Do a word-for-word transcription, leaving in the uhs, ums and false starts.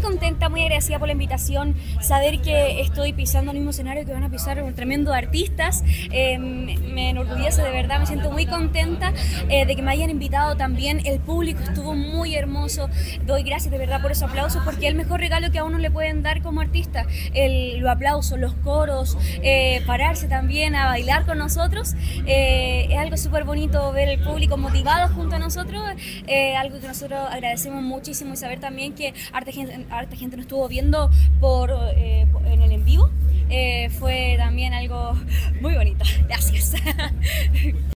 contenta, muy agradecida por la invitación, saber que estoy pisando el mismo escenario que van a pisar un tremendo artistas, eh, me, me enorgullece de verdad, me siento muy contenta eh, de que me hayan invitado también, el público estuvo muy hermoso, doy gracias de verdad por esos aplausos, porque es el mejor regalo que a uno le pueden dar como artista, el, los aplausos, los coros, eh, pararse también a bailar con nosotros, eh, es algo súper bonito ver el público motivado junto a nosotros, eh, algo que nosotros agradecemos muchísimo y saber también que harta gente, harta gente nos estuvo viendo por, eh, en el en vivo, eh, fue también algo muy bonito. Gracias.